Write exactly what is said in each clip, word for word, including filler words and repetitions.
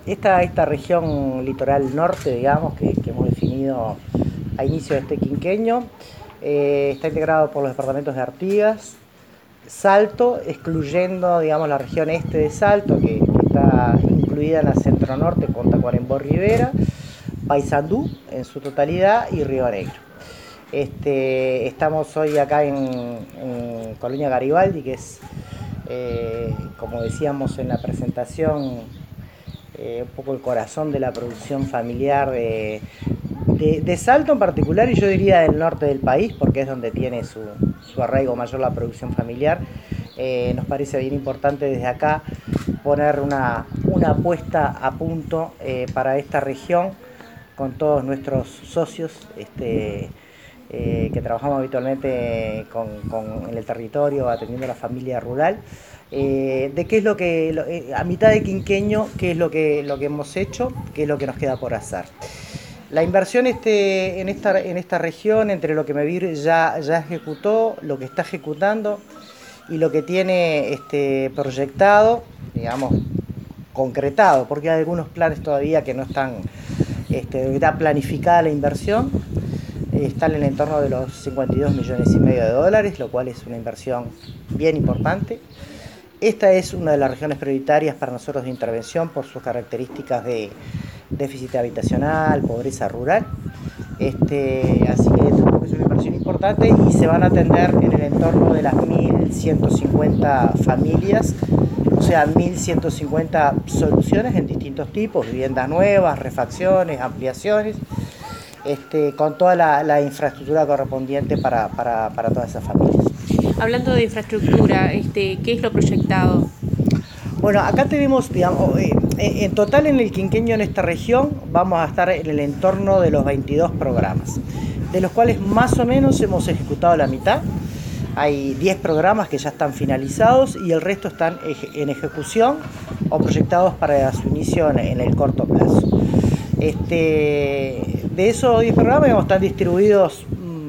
esta, esta región litoral norte, digamos, que, que hemos definido a inicio de este quinquenio, eh, está integrado por los departamentos de Artigas, Salto, excluyendo, digamos, la región este de Salto, que, que está incluida en la centro norte con Tacuarembó Rivera, Paysandú en su totalidad y Río Negro. Este, estamos hoy acá en, en Colonia Garibaldi, que es, eh, como decíamos en la presentación, eh, un poco el corazón de la producción familiar de, de, de Salto en particular, y yo diría del norte del país, porque es donde tiene su, su arraigo mayor la producción familiar. Eh, nos parece bien importante desde acá poner una, una apuesta a punto eh, para esta región con todos nuestros socios este, eh, que trabajamos habitualmente con, con, en el territorio atendiendo a la familia rural. Eh, de qué es lo que, lo, eh, a mitad de quinquenio, qué es lo que, lo que hemos hecho, qué es lo que nos queda por hacer. La inversión este, en, esta, en esta región, entre lo que Mevir ya, ya ejecutó, lo que está ejecutando y lo que tiene este, proyectado, digamos, concretado, porque hay algunos planes todavía que no están, este, está planificada la inversión, eh, está en el entorno de los cincuenta y dos millones y medio de dólares, lo cual es una inversión bien importante. Esta es una de las regiones prioritarias para nosotros de intervención por sus características de déficit habitacional, pobreza rural. Este, así que es una inversión importante y se van a atender en el entorno de las mil ciento cincuenta familias, o sea, mil ciento cincuenta soluciones en distintos tipos, viviendas nuevas, refacciones, ampliaciones, este, con toda la, la infraestructura correspondiente para, para, para todas esas familias. Hablando de infraestructura, este, ¿qué es lo proyectado? Bueno, acá tenemos, digamos, eh, en total en el quinquenio en esta región vamos a estar en el entorno de los veintidós programas, de los cuales más o menos hemos ejecutado la mitad. Hay diez programas que ya están finalizados y el resto están en ejecución o proyectados para su inicio en el corto plazo. Este, de esos diez programas, digamos, están distribuidos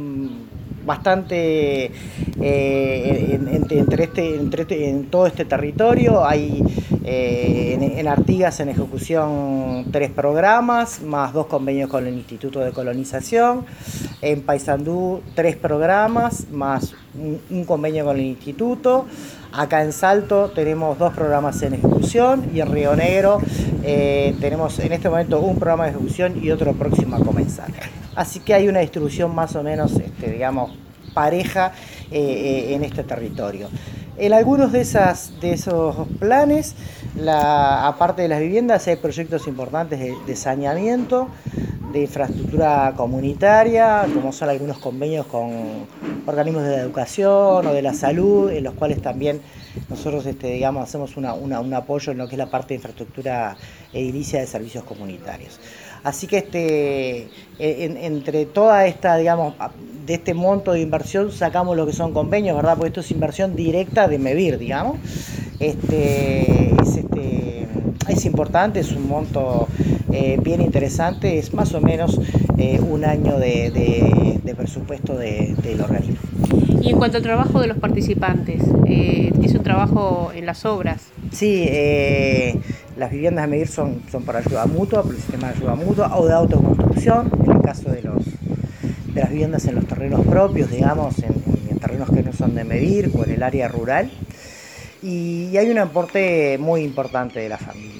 bastante eh, en, en, entre este, entre este, en todo este territorio. Hay eh, en, en Artigas en ejecución tres programas, más dos convenios con el Instituto de Colonización. En Paysandú tres programas, más un, un convenio con el Instituto. Acá en Salto tenemos dos programas en ejecución y en Río Negro eh, tenemos en este momento un programa de ejecución y otro próximo a comenzar. Así que hay una distribución más o menos, este, digamos, pareja eh, eh, en este territorio. En algunos de, esas, de esos planes, la, aparte de las viviendas, hay proyectos importantes de, de saneamiento, de infraestructura comunitaria, como son algunos convenios con organismos de la educación o de la salud, en los cuales también nosotros este, digamos, hacemos una, una, un apoyo en lo que es la parte de infraestructura edilicia de servicios comunitarios. Así que este, en, entre toda esta, digamos, de este monto de inversión sacamos lo que son convenios, ¿verdad? Porque esto es inversión directa de Mevir, digamos. Este, es, este, es importante, es un monto eh, bien interesante, es más o menos eh, un año de, de, de presupuesto de, del organismo. Y en cuanto al trabajo de los participantes, eh, ¿es un trabajo en las obras? Sí, eh, las viviendas de Mevir son, son por ayuda mutua, por el sistema de ayuda mutua o de autoconstrucción, en el caso de, los, de las viviendas en los terrenos propios, digamos, en, en terrenos que no son de Mevir o en el área rural. Y hay un aporte muy importante de la familia.